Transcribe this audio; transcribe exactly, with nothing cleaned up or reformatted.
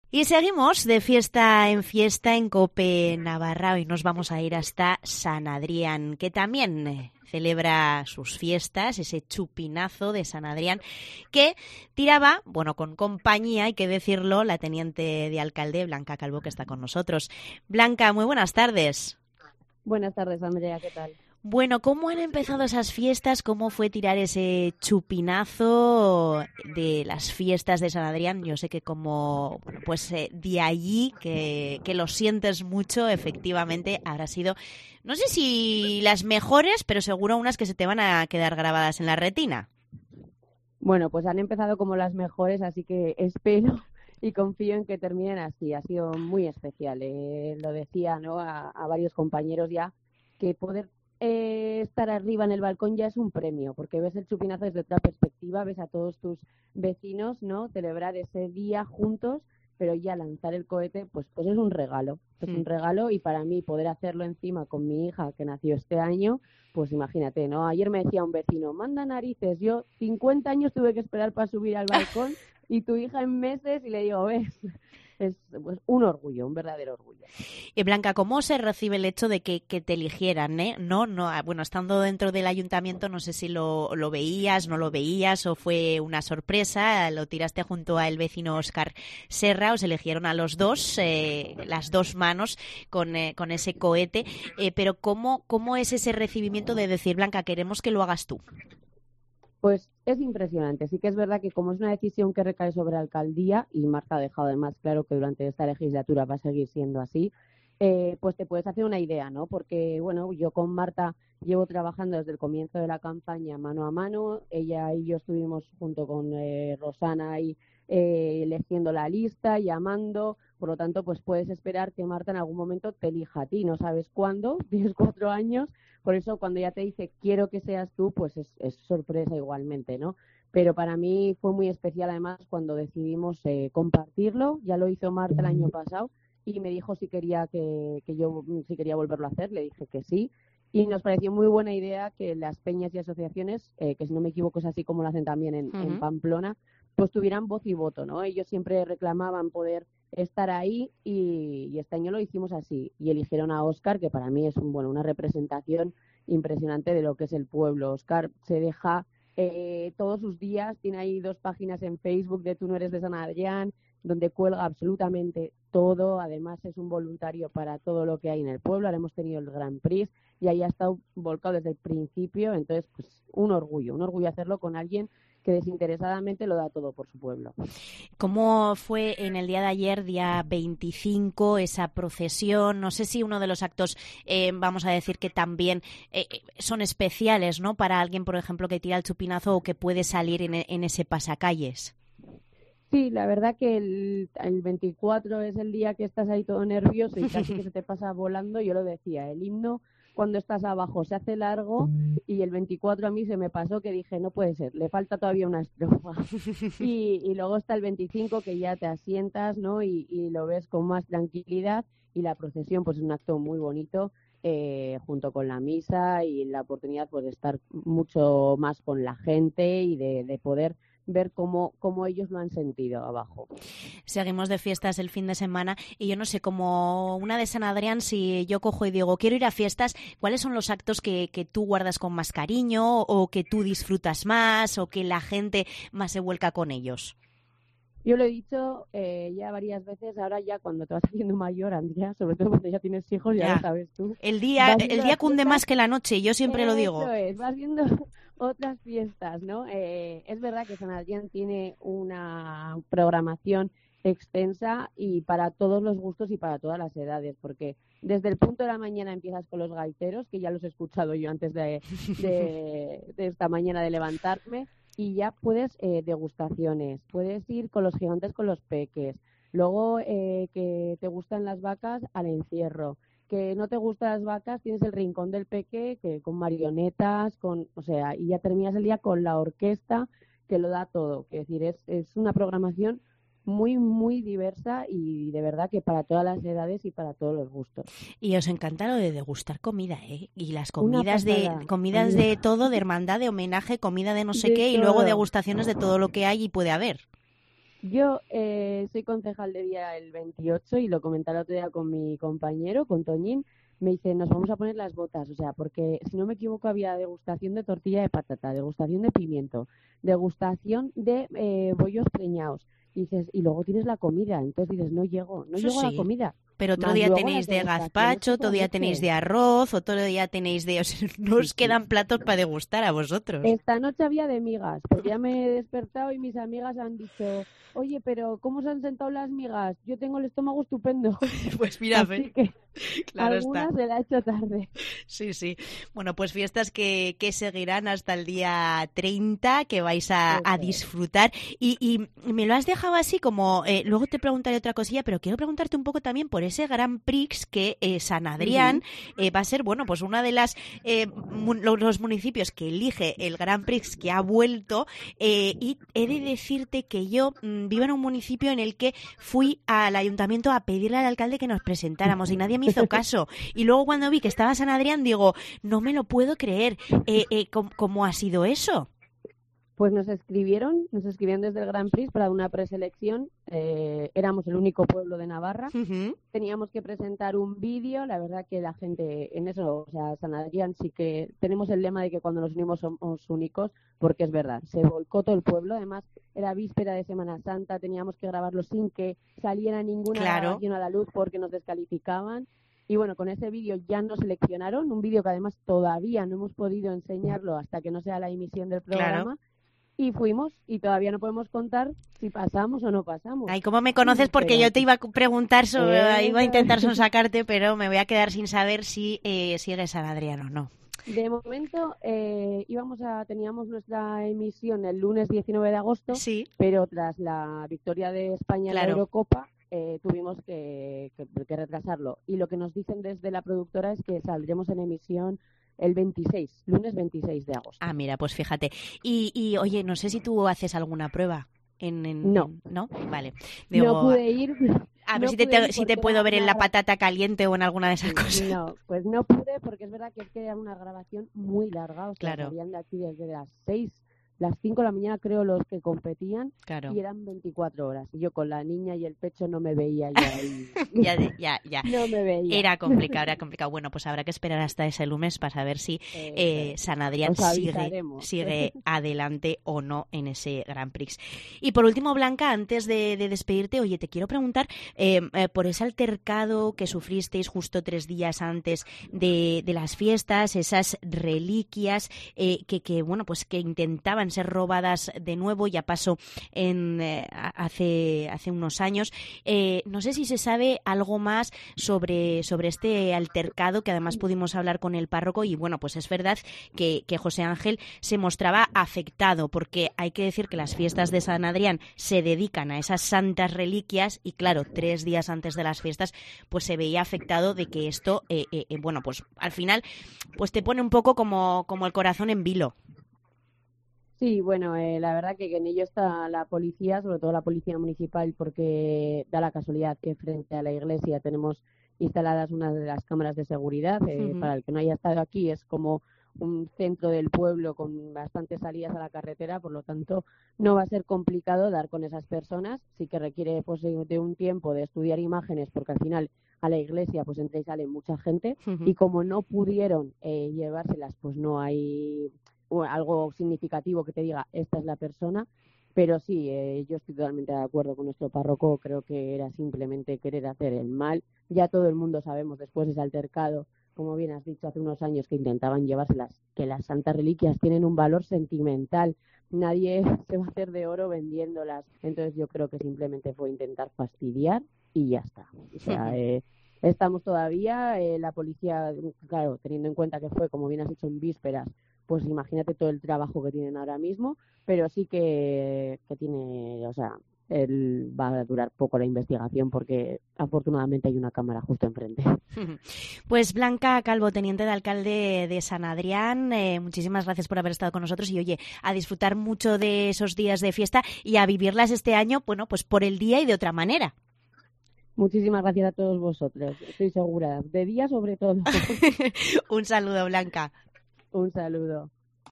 Y seguimos de fiesta en fiesta en COPE Navarra. Hoy nos vamos a ir hasta San Adrián, que también eh, celebra sus fiestas, ese chupinazo de San Adrián, que tiraba, bueno, con compañía, hay que decirlo, la teniente de alcalde Blanca Calvo, que está con nosotros. Blanca, muy buenas tardes. Buenas tardes, Andrea, ¿qué tal? Bueno, ¿cómo han empezado esas fiestas? ¿Cómo fue tirar ese chupinazo de las fiestas de San Adrián? Yo sé que como, bueno, pues eh, de allí, que, que lo sientes mucho, efectivamente, habrá sido, no sé si las mejores, pero seguro unas que se te van a quedar grabadas en la retina. Bueno, pues han empezado como las mejores, así que espero y confío en que terminen así. Ha sido muy especial. Eh, lo decía, ¿no? A, a varios compañeros ya, que poder Eh, estar arriba en el balcón ya es un premio, porque ves el chupinazo desde otra perspectiva, ves a todos tus vecinos, ¿no? Celebrar ese día juntos, pero ya lanzar el cohete, pues, pues es un regalo, es Mm. un regalo y para mí poder hacerlo encima con mi hija que nació este año, pues imagínate, ¿no? Ayer me decía un vecino, manda narices, yo cincuenta años tuve que esperar para subir al balcón y tu hija en meses, y le digo, ves, es pues, un orgullo, un verdadero orgullo. Y Blanca, ¿cómo se recibe el hecho de que, que te eligieran, eh? No, no, bueno, estando dentro del ayuntamiento, no sé si lo, lo veías, no lo veías o fue una sorpresa, lo tiraste junto al vecino Óscar Serra, os eligieron a los dos, eh, las dos manos con, eh, con ese cohete, eh, pero ¿cómo, ¿cómo es ese recibimiento de decir, Blanca, queremos que lo hagas tú? Pues es impresionante. Sí que es verdad que como es una decisión que recae sobre la alcaldía, y Marta ha dejado además claro que durante esta legislatura va a seguir siendo así, eh, pues te puedes hacer una idea, ¿no? Porque, bueno, yo con Marta llevo trabajando desde el comienzo de la campaña mano a mano. Ella y yo estuvimos junto con eh, Rosana ahí eh, eligiendo la lista, llamando. Por lo tanto, pues puedes esperar que Marta en algún momento te elija a ti. No sabes cuándo, tienes cuatro años. Por eso cuando ella te dice quiero que seas tú, pues es, es sorpresa igualmente, ¿no? Pero para mí fue muy especial además cuando decidimos eh, compartirlo. Ya lo hizo Marta el año pasado y me dijo si quería que, que yo si quería volverlo a hacer. Le dije que sí. Y nos pareció muy buena idea que las peñas y asociaciones, eh, que si no me equivoco es así como lo hacen también en, Uh-huh. en Pamplona, pues tuvieran voz y voto, ¿no? Ellos siempre reclamaban poder estar ahí y, y este año lo hicimos así y eligieron a Óscar, que para mí es un, bueno, una representación impresionante de lo que es el pueblo. Óscar se deja eh, todos sus días, tiene ahí dos páginas en Facebook de Tú no eres de San Adrián, donde cuelga absolutamente todo. Además es un voluntario para todo lo que hay en el pueblo. Ahora hemos tenido el Grand Prix y ahí ha estado volcado desde el principio. Entonces, pues un orgullo, un orgullo hacerlo con alguien que desinteresadamente lo da todo por su pueblo. ¿Cómo fue en el día de ayer, día veinticinco, esa procesión? No sé si uno de los actos, eh, vamos a decir que también eh, son especiales, ¿no? Para alguien, por ejemplo, que tira el chupinazo o que puede salir en, en ese pasacalles. Sí, la verdad que el, el veinticuatro es el día que estás ahí todo nervioso y casi que se te pasa volando. Yo lo decía, el himno cuando estás abajo se hace largo y el veinticuatro a mí se me pasó que dije, no puede ser, le falta todavía una estrofa. Y, y luego está el veinticinco que ya te asientas, ¿no? Y, y lo ves con más tranquilidad y la procesión pues es un acto muy bonito. Eh, junto con la misa y la oportunidad pues, de estar mucho más con la gente y de, de poder ver cómo, cómo ellos lo han sentido abajo. Seguimos de fiestas el fin de semana y yo no sé, como una de San Adrián, si yo cojo y digo quiero ir a fiestas, ¿cuáles son los actos que, que tú guardas con más cariño o que tú disfrutas más o que la gente más se vuelca con ellos? Yo lo he dicho eh, ya varias veces, ahora ya cuando te vas haciendo mayor, Andrea, sobre todo cuando ya tienes hijos, ya, ya. Lo sabes tú. El día, el día cunde más que la noche, yo siempre Eso lo digo. Eso es, vas viendo otras fiestas, ¿no? Eh, es verdad que San Adrián tiene una programación extensa y para todos los gustos y para todas las edades, porque desde el punto de la mañana empiezas con los gaiteros, que ya los he escuchado yo antes de, de, de esta mañana de levantarme, y ya puedes eh, degustaciones, puedes ir con los gigantes con los peques, luego eh, que te gustan las vacas al encierro, que no te gustan las vacas tienes el rincón del peque que con marionetas, con, o sea, y ya terminas el día con la orquesta que lo da todo, es decir, es, es una programación muy, muy diversa y de verdad que para todas las edades y para todos los gustos. Y os encanta lo de degustar comida, ¿eh? Y las comidas de comidas de todo, de hermandad, de homenaje, comida de no sé de qué, todo. Y luego degustaciones de todo lo que hay y puede haber. Yo eh, soy concejal de día el veintiocho y lo comenté el otro día con mi compañero, con Toñín. Me dice, nos vamos a poner las botas, o sea, porque si no me equivoco había degustación de tortilla de patata, degustación de pimiento, degustación de eh, bollos preñados. Y dices, y luego tienes la comida, entonces dices, no llego, no Eso llego a la sí. comida. Pero otro Más día luego tenéis las de degustaciones gazpacho, por otro la día noche. tenéis de arroz, otro día tenéis de... O sea, no Sí, os sí. quedan platos para degustar a vosotros. Esta noche había de migas, porque ya me he despertado y mis amigas han dicho, oye, pero ¿cómo se han sentado las migas? Yo tengo el estómago estupendo. Pues mira, Así que claro está. algunas se la he hecho tarde. Sí, sí. Bueno, pues fiestas que, que seguirán hasta el día treinta, que vais a, a Eso es. disfrutar. Y, y me lo has dejado así como, eh, luego te preguntaré otra cosilla, pero quiero preguntarte un poco también por ese Grand Prix que eh, San Adrián Ujú. eh, va a ser, bueno, pues una de las eh, mun- lo- los municipios que elige el Grand Prix que ha vuelto. Eh, y he de decirte que yo mm, vivo en un municipio en el que fui al ayuntamiento a pedirle al alcalde que nos presentáramos y nadie me hizo caso. Y luego cuando vi que estaba San Adrián, digo, no me lo puedo creer. Eh, eh, ¿cómo, ¿Cómo ha sido eso? Pues nos escribieron, nos escribieron desde el Grand Prix para una preselección. Eh, éramos el único pueblo de Navarra. Uh-huh. Teníamos que presentar un vídeo. La verdad que la gente en eso, o sea, San Adrián sí que tenemos el lema de que cuando nos unimos somos únicos, porque es verdad. Se volcó todo el pueblo. Además, era víspera de Semana Santa. Teníamos que grabarlo sin que saliera ninguna Claro. grabación a la luz porque nos descalificaban. Y bueno, con ese vídeo ya nos seleccionaron. Un vídeo que además todavía no hemos podido enseñarlo hasta que no sea la emisión del programa. Claro. Y fuimos y todavía no podemos contar si pasamos o no pasamos. Ay, ¿cómo me conoces? Porque Pero- yo te iba a preguntar sobre, Eso. iba a intentar sonsacarte, pero me voy a quedar sin saber si eh, sigue San Adrián o no. De momento eh, íbamos a teníamos nuestra emisión el lunes diecinueve de agosto, Sí. pero tras la victoria de España en Claro. la Eurocopa eh, tuvimos que, que, que retrasarlo. Y lo que nos dicen desde la productora es que saldremos en emisión el veintiséis, lunes veintiséis de agosto. Ah, mira, pues fíjate. Y, y oye, no sé si tú haces alguna prueba. En, en- No. en- ¿No? Vale. No pude ir. A ver no si te, pude te- ir si te porque puedo era ver en una la patata caliente o en alguna de esas cosas. No, pues no pude porque es verdad que es que era una grabación muy larga, o sea, Claro. salían de aquí desde las seis, las cinco de la mañana creo los que competían Claro. y eran veinticuatro horas. Y yo con la niña y el pecho no me veía ya ahí. Ya, de- ya, ya. No me veía. Era complicado, era complicado. Bueno, pues habrá que esperar hasta ese lunes para saber si eh, San Adrián Os sigue, avisaremos. sigue adelante o no en ese Grand Prix. Y por último, Blanca, antes de, de despedirte, oye, te quiero preguntar eh, eh, por ese altercado que sufristeis justo tres días antes de, de las fiestas, esas reliquias eh, que, que, bueno, pues que intentaban ser robadas de nuevo, ya pasó en, eh, hace, hace unos años. Eh, no sé si se sabe algo más sobre, sobre este altercado, que además pudimos hablar con el párroco y bueno, pues es verdad que, que José Ángel se mostraba afectado, porque hay que decir que las fiestas de San Adrián se dedican a esas santas reliquias y claro, tres días antes de las fiestas pues se veía afectado de que esto, eh, eh, eh, bueno, pues al final pues te pone un poco como, como el corazón en vilo. Sí, bueno, eh, la verdad que, que en ello está la policía, sobre todo la policía municipal, porque da la casualidad que frente a la iglesia tenemos instaladas una de las cámaras de seguridad. Eh, Uh-huh. Para el que no haya estado aquí, es como un centro del pueblo con bastantes salidas a la carretera, por lo tanto no va a ser complicado dar con esas personas. Sí que requiere pues de un tiempo de estudiar imágenes, porque al final a la iglesia pues entra y sale mucha gente, Uh-huh. y como no pudieron eh, llevárselas, pues no hay o algo significativo que te diga esta es la persona, pero sí, eh, yo estoy totalmente de acuerdo con nuestro párroco. Creo que era simplemente querer hacer el mal. Ya todo el mundo sabemos, después de ese altercado, como bien has dicho, hace unos años que intentaban llevárselas, que las santas reliquias tienen un valor sentimental. Nadie se va a hacer de oro vendiéndolas. Entonces yo creo que simplemente fue intentar fastidiar y ya está. O sea, eh, estamos todavía, eh, la policía, claro, teniendo en cuenta que fue, como bien has dicho, en vísperas, pues imagínate todo el trabajo que tienen ahora mismo, pero sí que, que tiene, o sea, él va a durar poco la investigación porque afortunadamente hay una cámara justo enfrente. Pues Blanca Calvo, teniente de alcalde de San Adrián, eh, muchísimas gracias por haber estado con nosotros y oye, a disfrutar mucho de esos días de fiesta y a vivirlas este año, bueno, pues por el día y de otra manera. Muchísimas gracias a todos vosotros, estoy segura, de día sobre todo. Un saludo, Blanca. Un saludo.